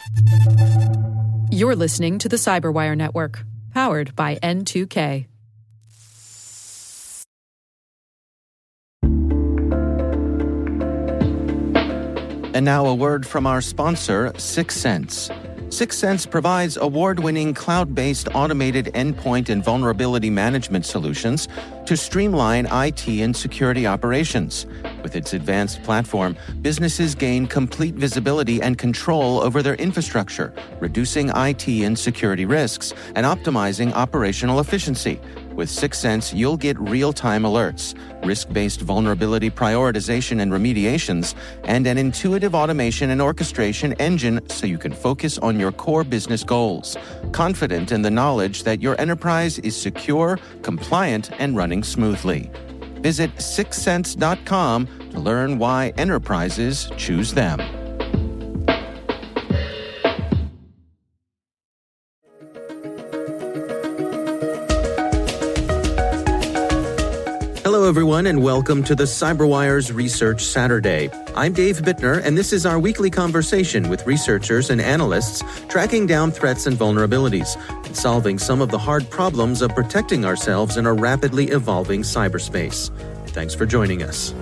You're listening to the Cyberwire Network, powered by N2K. And now a word from our sponsor, Syxsense. Syxsense provides award-winning cloud-based automated endpoint and vulnerability management solutions to streamline IT and security operations. With its advanced platform, businesses gain complete visibility and control over their infrastructure, reducing IT and security risks and optimizing operational efficiency. With Syxsense, you'll get real-time alerts, risk-based vulnerability prioritization and remediations, and an intuitive automation and orchestration engine so you can focus on your core business goals, confident in the knowledge that your enterprise is secure, compliant, and running smoothly. Visit Syxsense.com to learn why enterprises choose them. Hello, everyone, and welcome to the CyberWire's Research Saturday. I'm Dave Bittner, and this is our weekly conversation with researchers and analysts tracking down threats and vulnerabilities and solving some of the hard problems of protecting ourselves in a rapidly evolving cyberspace. Thanks for joining us.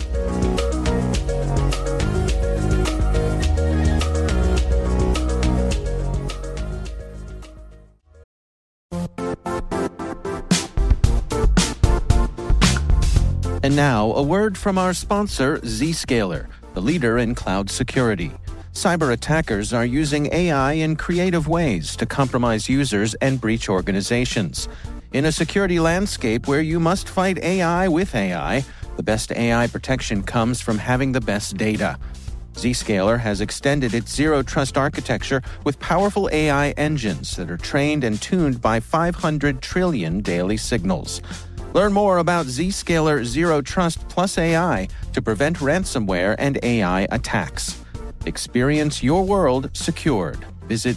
And now, a word from our sponsor, Zscaler, the leader in cloud security. Cyber attackers are using AI in creative ways to compromise users and breach organizations. In a security landscape where you must fight AI with AI, the best AI protection comes from having the best data. Zscaler has extended its Zero Trust architecture with powerful AI engines that are trained and tuned by 500 trillion daily signals. Learn more about Zscaler Zero Trust Plus AI to prevent ransomware and AI attacks. Experience your world secured. Visit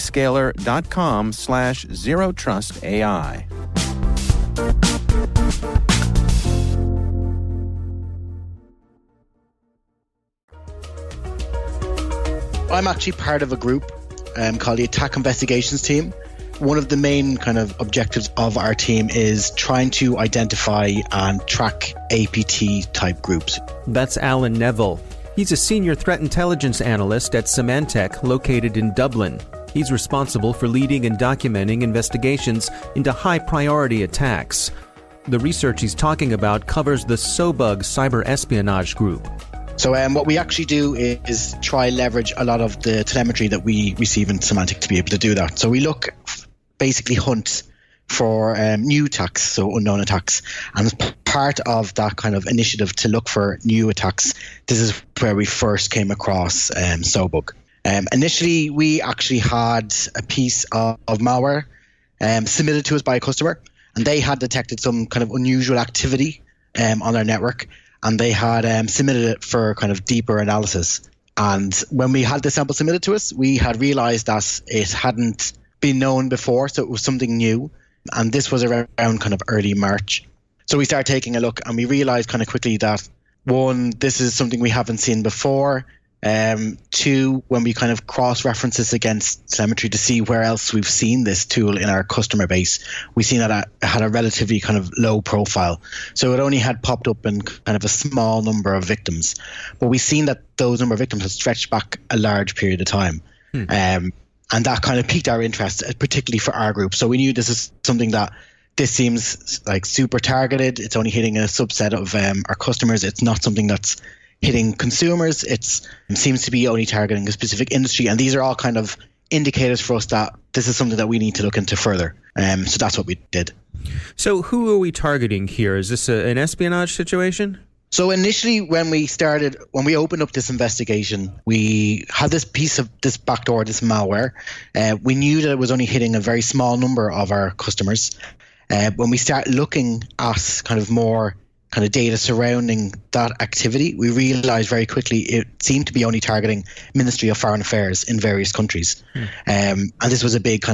zscaler.com/zerotrustai. I'm actually part of a group called the Attack Investigations Team. One of the main kind of objectives of our team is trying to identify and track APT type groups. That's Alan Neville. He's a senior threat intelligence analyst at Symantec, located in Dublin. He's responsible for leading and documenting investigations into high-priority attacks. The research he's talking about covers the SOBUG cyber espionage group. So what we actually do is try leverage a lot of the telemetry that we receive in Symantec to be able to do that. So we basically hunt for new attacks, so unknown attacks. And as part of that kind of initiative to look for new attacks, this is where we first came across SOBUG. Initially, we actually had a piece of malware submitted to us by a customer, and they had detected some kind of unusual activity on their network. And they had submitted it for kind of deeper analysis. And when we had the sample submitted to us, we had realized that it hadn't been known before, so it was something new. And this was around kind of early March. So we started taking a look, and we realized kind of quickly that, one, this is something we haven't seen before. Two, when we kind of cross-reference this against telemetry to see where else we've seen this tool in our customer base, we've seen that it had a relatively kind of low profile. So it only had popped up in kind of a small number of victims. But we've seen that those number of victims had stretched back a large period of time. And that kind of piqued our interest, particularly for our group. So we knew this is something that this seems like super targeted. It's only hitting a subset of our customers. It's not something that's hitting consumers. It seems to be only targeting a specific industry. And these are all kind of indicators for us that this is something that we need to look into further. So that's what we did. So who are we targeting here? Is this an espionage situation? So initially, when we opened up this investigation, we had this piece of this backdoor, this malware. We knew that it was only hitting a very small number of our customers. When we started looking at kind of more kind of data surrounding that activity, we realized very quickly it seemed to be only targeting Ministry of Foreign Affairs in various countries. And this was a big kind of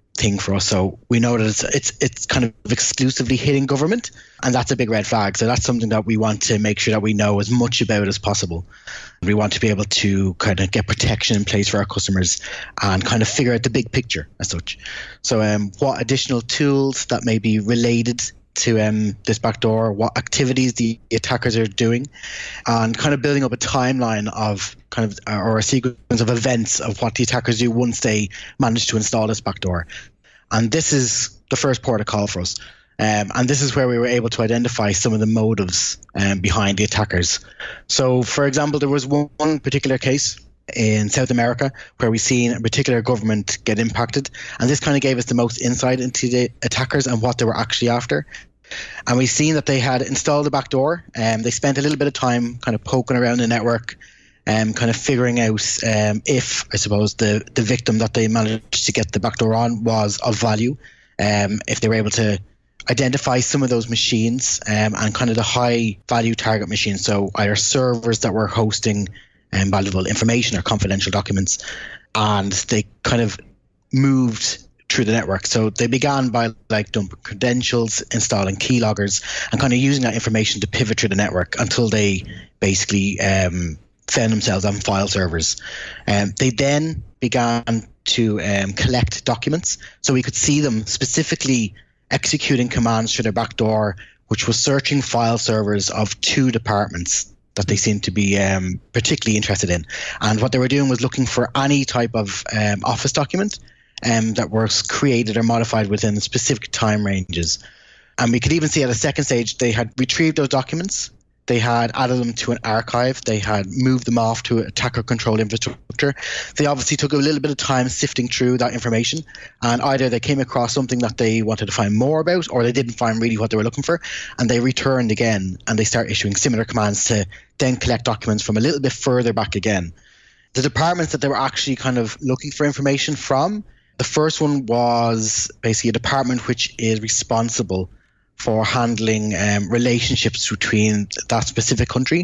thing for us. So we know that it's kind of exclusively hitting government, and that's a big red flag. So that's something that we want to make sure that we know as much about as possible. We want to be able to kind of get protection in place for our customers and kind of figure out the big picture as such. So what additional tools that may be related to this backdoor, what activities the attackers are doing, and kind of building up a timeline of kind of or a sequence of events of what the attackers do once they manage to install this backdoor. And this is the first port of call for us. And this is where we were able to identify some of the motives behind the attackers. So, for example, there was one particular case in South America where we've seen a particular government get impacted, and this kind of gave us the most insight into the attackers and what they were actually after. And we've seen that they had installed the backdoor, and they spent a little bit of time kind of poking around the network and kind of figuring out if, I suppose, the victim that they managed to get the backdoor on was of value, if they were able to identify some of those machines and kind of the high value target machines, so either servers that were hosting valuable information or confidential documents, and they kind of moved through the network. So they began by like dumping credentials, installing keyloggers, and kind of using that information to pivot through the network until they basically found themselves on file servers. They then began to collect documents, so we could see them specifically executing commands through their backdoor, which was searching file servers of two departments that they seemed to be particularly interested in. And what they were doing was looking for any type of office document that was created or modified within specific time ranges. And we could even see at a second stage, they had retrieved those documents, they had added them to an archive, they had moved them off to attacker control infrastructure. They obviously took a little bit of time sifting through that information, and either they came across something that they wanted to find more about, or they didn't find really what they were looking for, and they returned again, and they start issuing similar commands to then collect documents from a little bit further back again. The departments that they were actually kind of looking for information from, the first one was basically a department which is responsible for handling relationships between that specific country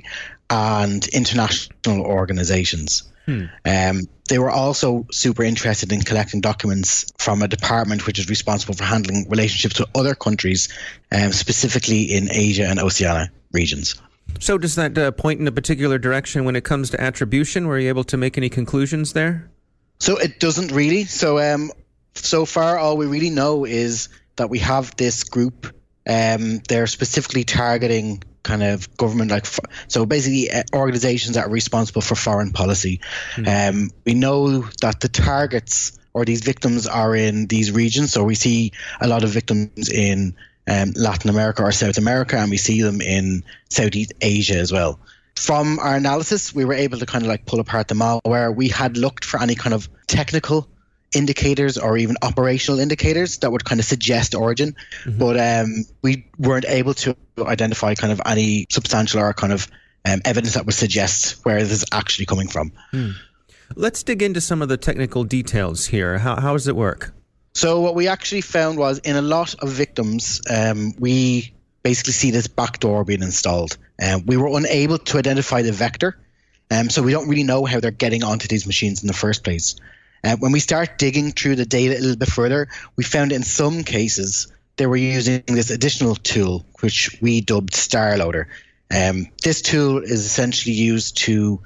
and international organizations. They were also super interested in collecting documents from a department which is responsible for handling relationships with other countries, specifically in Asia and Oceania regions. So does that point in a particular direction when it comes to attribution? Were you able to make any conclusions there? So it doesn't really. So far, all we really know is that we have this group. They're specifically targeting kind of government, so basically organizations that are responsible for foreign policy. We know that the targets or these victims are in these regions. So we see a lot of victims in Latin America or South America, and we see them in Southeast Asia as well. From our analysis, we were able to kind of like pull apart the malware. We had looked for any kind of technical indicators or even operational indicators that would kind of suggest origin, but we weren't able to identify kind of any substantial or kind of evidence that would suggest where this is actually coming from. Let's dig into some of the technical details here. How does it work? So what we actually found was in a lot of victims, we basically see this backdoor being installed. We were unable to identify the vector, so we don't really know how they're getting onto these machines in the first place. When we start digging through the data a little bit further, we found in some cases they were using this additional tool, which we dubbed StarLoader. This tool is essentially used to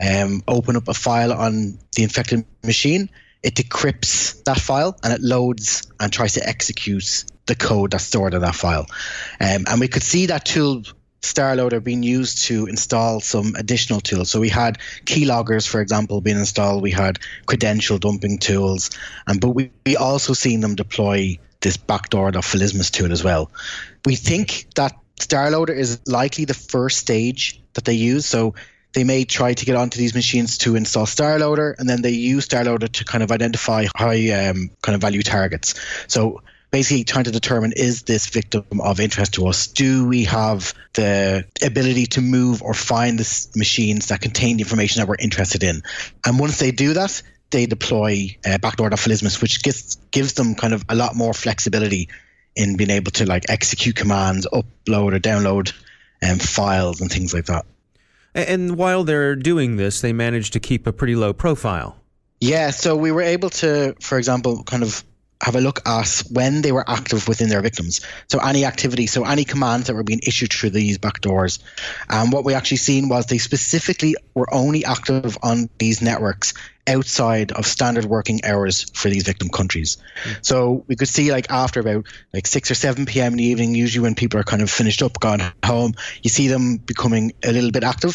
open up a file on the infected machine. It decrypts that file and it loads and tries to execute the code that's stored in that file. And we could see that tool StarLoader being used to install some additional tools. So we had keyloggers, for example, being installed. We had credential dumping tools, but we also seen them deploy this backdoor.philismus tool as well. We think that StarLoader is likely the first stage that they use. So they may try to get onto these machines to install StarLoader, and then they use StarLoader to kind of identify high kind of value targets. So basically trying to determine, is this victim of interest to us? Do we have the ability to move or find the machines that contain the information that we're interested in? And once they do that, they deploy backdoor.philismus, which gives them kind of a lot more flexibility in being able to like execute commands, upload or download files and things like that. And while they're doing this, they manage to keep a pretty low profile. Yeah, so we were able to, for example, kind of have a look at when they were active within their victims. So any activity, so any commands that were being issued through these backdoors. And what we actually seen was they specifically were only active on these networks outside of standard working hours for these victim countries. So we could see like after about like 6 or 7 p.m. in the evening, usually when people are kind of finished up, gone home, you see them becoming a little bit active.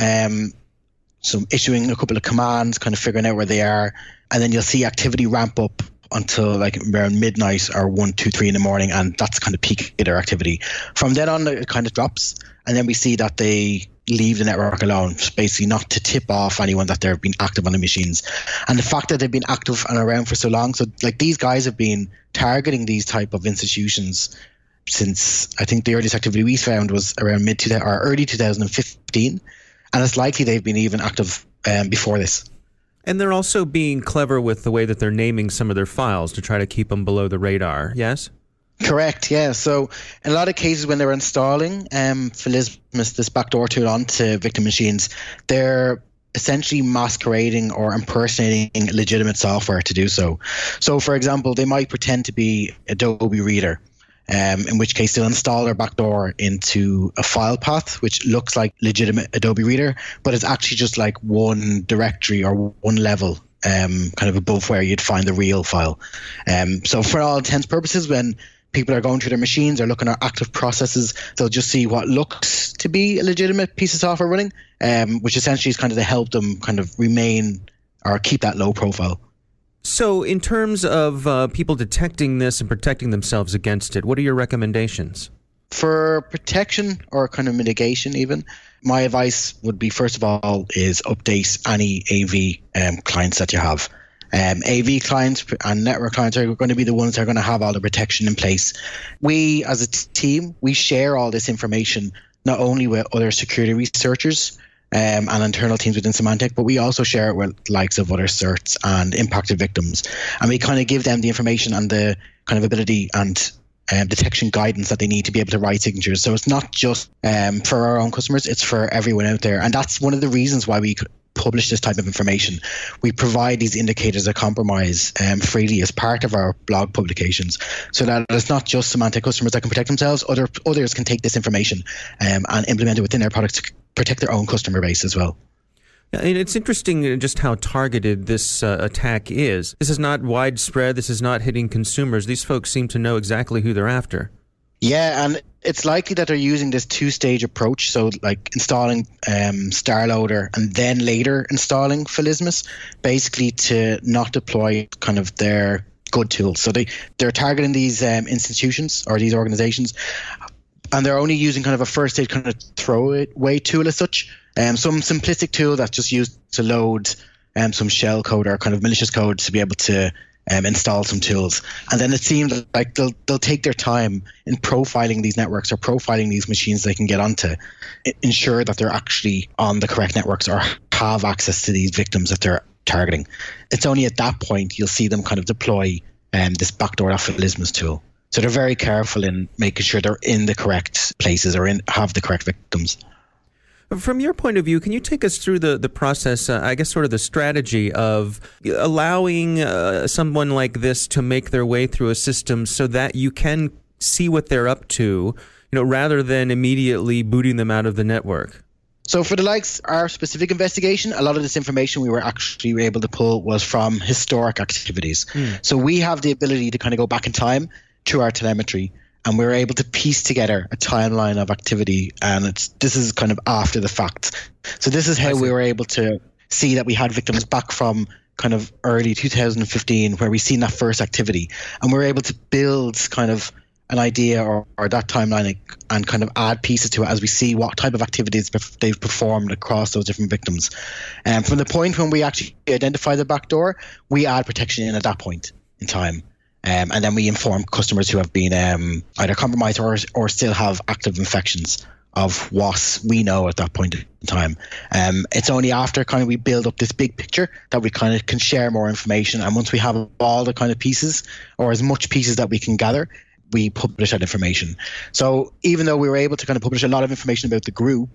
So issuing a couple of commands, kind of figuring out where they are. And then you'll see activity ramp up until like around midnight or 1, 2, 3 in the morning, and that's kind of peak of their activity. From then on, it kind of drops, and then we see that they leave the network alone, basically not to tip off anyone that they've been active on the machines. And the fact that they've been active and around for so long, so like these guys have been targeting these type of institutions since, I think the earliest activity we found was around early 2015, and it's likely they've been even active before this. And they're also being clever with the way that they're naming some of their files to try to keep them below the radar, yes? Correct, yeah. So in a lot of cases when they're installing Philismus, this backdoor tool onto victim machines, they're essentially masquerading or impersonating legitimate software to do so. So for example, they might pretend to be Adobe Reader, in which case they'll install their backdoor into a file path which looks like legitimate Adobe Reader, but it's actually just like one directory or one level kind of above where you'd find the real file. So for all intents and purposes, when people are going through their machines or looking at active processes, they'll just see what looks to be a legitimate piece of software running, which essentially is kind of to help them kind of remain or keep that low profile. So in terms of people detecting this and protecting themselves against it, what are your recommendations? For protection or kind of mitigation even, my advice would be, first of all, is update any AV clients that you have. AV clients and network clients are going to be the ones that are going to have all the protection in place. We, as a team, we share all this information not only with other security researchers and internal teams within Symantec, but we also share it with the likes of other certs and impacted victims. And we kind of give them the information and the kind of ability and detection guidance that they need to be able to write signatures. So it's not just for our own customers, it's for everyone out there. And that's one of the reasons why we publish this type of information. We provide these indicators of compromise freely as part of our blog publications, so that it's not just Symantec customers that can protect themselves, others can take this information and implement it within their products to protect their own customer base as well. And it's interesting just how targeted this attack is. This is not widespread. This is not hitting consumers. These folks seem to know exactly who they're after. Yeah, and it's likely that they're using this two-stage approach, so like installing StarLoader and then later installing Philismus, basically to not deploy kind of their good tools. So they're targeting these institutions or these organizations, and they're only using kind of a first-stage kind of throwaway tool as such. Some simplistic tool that's just used to load some shell code or kind of malicious code to be able to install some tools. And then it seems like they'll take their time in profiling these networks or profiling these machines they can get onto, ensure that they're actually on the correct networks or have access to these victims that they're targeting. It's only at that point you'll see them kind of deploy this backdoor Philismus tool. So they're very careful in making sure they're in the correct places or have the correct victims. From your point of view, can you take us through the process, I guess sort of the strategy of allowing someone like this to make their way through a system so that you can see what they're up to, rather than immediately booting them out of the network? So for the likes, our specific investigation, a lot of this information we were actually able to pull was from historic activities. So we have the ability to kind of go back in time to our telemetry, and we were able to piece together a timeline of activity, and this is kind of after the fact. So this is how we were able to see that we had victims back from kind of early 2015, where we seen that first activity, and we were able to build kind of an idea or that timeline and kind of add pieces to it as we see what type of activities they've performed across those different victims. And from the point when we actually identify the backdoor, we add protection in at that point in time. And then we inform customers who have been either compromised or still have active infections of what we know at that point in time. It's only after kind of we build up this big picture that we kind of can share more information. And once we have all the kind of pieces or as much pieces that we can gather, we publish that information. So even though we were able to kind of publish a lot of information about the group,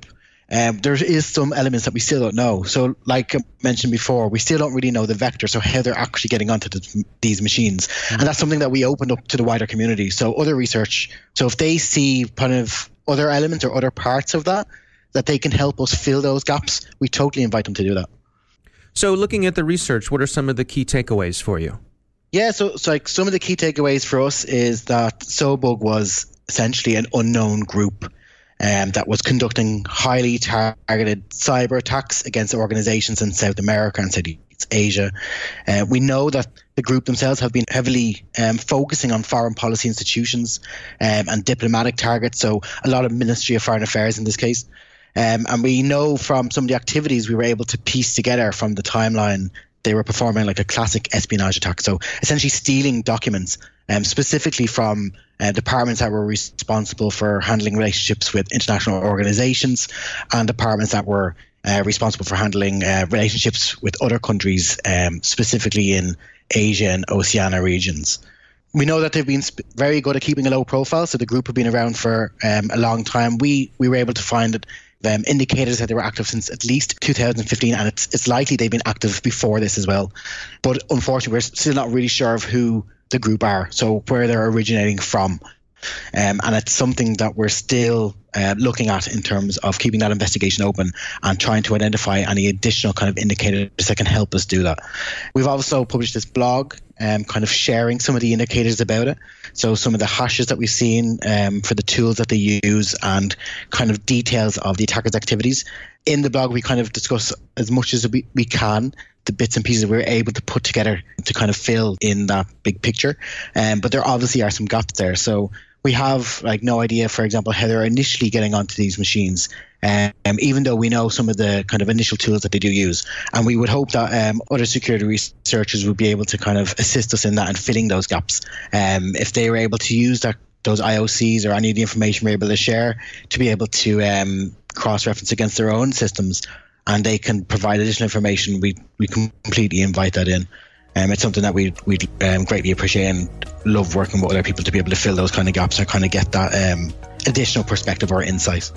there is some elements that we still don't know. So like I mentioned before, we still don't really know the vector, so how they're actually getting onto these machines. And that's something that we opened up to the wider community. So other research, so if they see kind of other elements or other parts of that they can help us fill those gaps, we totally invite them to do that. So looking at the research, what are some of the key takeaways for you? Yeah, so like some of the key takeaways for us is that SOBUG was essentially an unknown group that was conducting highly targeted cyber attacks against organizations in South America and Southeast Asia. We know that the group themselves have been heavily focusing on foreign policy institutions and diplomatic targets, so a lot of Ministry of Foreign Affairs in this case. And we know from some of the activities we were able to piece together from the timeline, they were performing like a classic espionage attack. So essentially stealing documents, specifically from departments that were responsible for handling relationships with international organizations and departments that were responsible for handling relationships with other countries, specifically in Asia and Oceania regions. We know that they've been very good at keeping a low profile. So the group have been around for a long time. We were able to find that indicators that they were active since at least 2015, and it's likely they've been active before this as well. But unfortunately, we're still not really sure of who the group are, so where they're originating from. And it's something that we're still looking at in terms of keeping that investigation open and trying to identify any additional kind of indicators that can help us do that. We've also published this blog kind of sharing some of the indicators about it. So some of the hashes that we've seen for the tools that they use and kind of details of the attackers' activities. In the blog, we kind of discuss as much as we can the bits and pieces we're able to put together to kind of fill in that big picture. But there obviously are some gaps there. So we have like no idea, for example, how they're initially getting onto these machines, even though we know some of the kind of initial tools that they do use. And we would hope that other security researchers would be able to kind of assist us in that and filling those gaps. If they were able to use those IOCs or any of the information we're able to share to be able to cross-reference against their own systems, and they can provide additional information, we completely invite that in. It's something that we'd greatly appreciate and love working with other people to be able to fill those kind of gaps or kind of get that additional perspective or insight.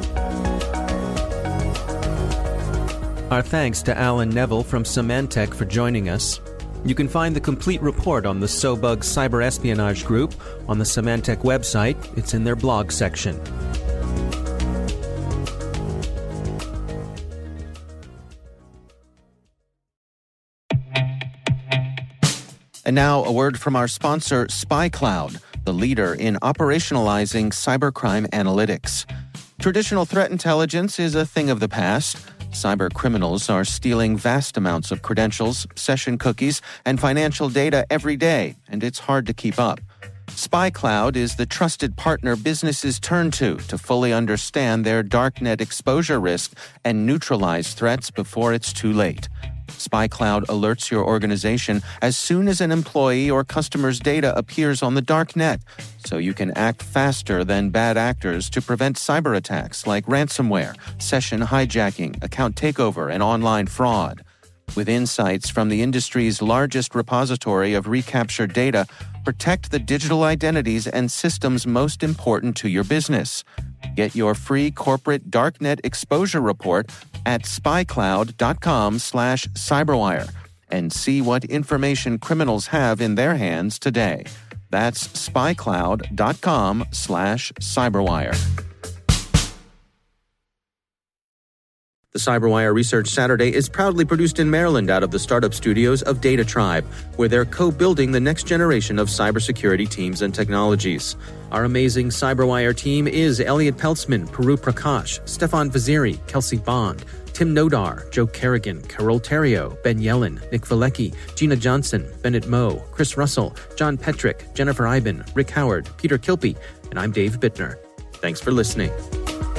Our thanks to Alan Neville from Symantec for joining us. You can find the complete report on the SOBUG cyber espionage group on the Symantec website. It's in their blog section. And now a word from our sponsor, SpyCloud, the leader in operationalizing cybercrime analytics. Traditional threat intelligence is a thing of the past. Cyber criminals are stealing vast amounts of credentials, session cookies, and financial data every day, and it's hard to keep up. SpyCloud is the trusted partner businesses turn to fully understand their darknet exposure risk and neutralize threats before it's too late. SpyCloud alerts your organization as soon as an employee or customer's data appears on the dark net, so you can act faster than bad actors to prevent cyber attacks like ransomware, session hijacking, account takeover, and online fraud. With insights from the industry's largest repository of recaptured data, protect the digital identities and systems most important to your business. Get your free corporate darknet exposure report at spycloud.com/cyberwire and see what information criminals have in their hands today. That's spycloud.com/cyberwire. The CyberWire Research Saturday is proudly produced in Maryland out of the startup studios of Data Tribe, where they're co-building the next generation of cybersecurity teams and technologies. Our amazing CyberWire team is Elliot Peltzman, Puru Prakash, Stefan Vaziri, Kelsey Bond, Tim Nodar, Joe Kerrigan, Carol Terrio, Ben Yellen, Nick Valecki, Gina Johnson, Bennett Moe, Chris Russell, John Petrick, Jennifer Iben, Rick Howard, Peter Kilpie, and I'm Dave Bittner. Thanks for listening.